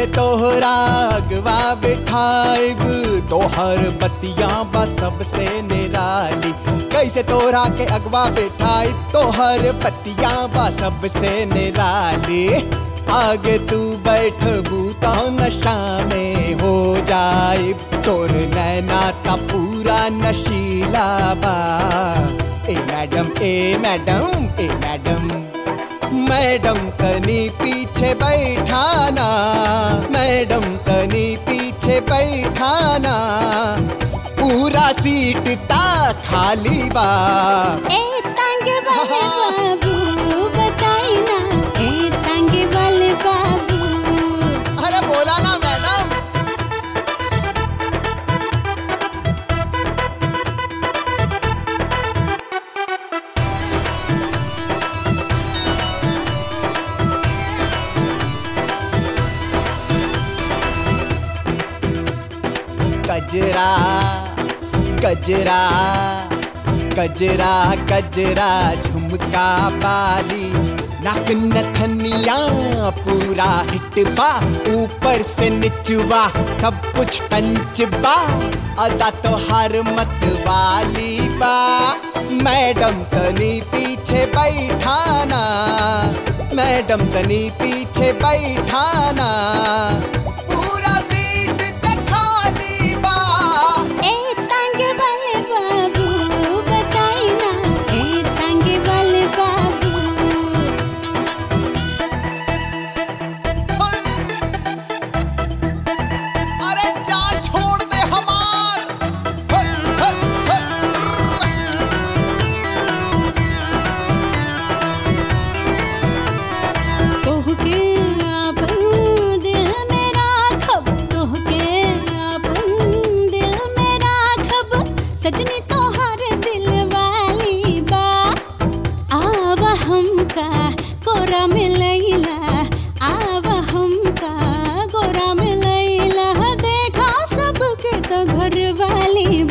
तोहरा अगवा बिठाइब, तोहर बतियां बा सबसे निराली। कैसे तोहरा के अगवा बिठाइब, तोहर बतियां बा सबसे निराली। आगे तू बैठबू तो नशा में हो जाइब, तोर नैना ता पूरा नशीला बा। ए मैडम ए मैडम ए मैडम, मैडम तनी पीछे बैठाना, मैडम तनी पीछे बैठाना, पूरा सीट ता खाली बा। ए तंग वाले बाबू बताई ना, ए तंग वाले बाबू। अरे बोला ना मैडम। गजरा गजरा गजरा गजरा झुमका बाली, नाक नथनिया पूरा हिटबा, ऊपर से निचवा सब कुछ कंचबा, अदा तो हर मत वाली बा। मैडम तनी पीछे बैठाना, मैडम तनी पीछे बैठाना, पूरा सीट ते खाली बा। ए तंग वाले बाबू बताई ना, ए तंग वाले बाबू। अरे जान छोड़ दे हमार। तोहके आपन दिल में राखब, तोहके आपन दिल में राखब, सजनी तोहर दिल वाली बा। आवा हमका कोरा मिलैला, आवा हमका कोरा मिलैला, देखा सबके तो घर वाली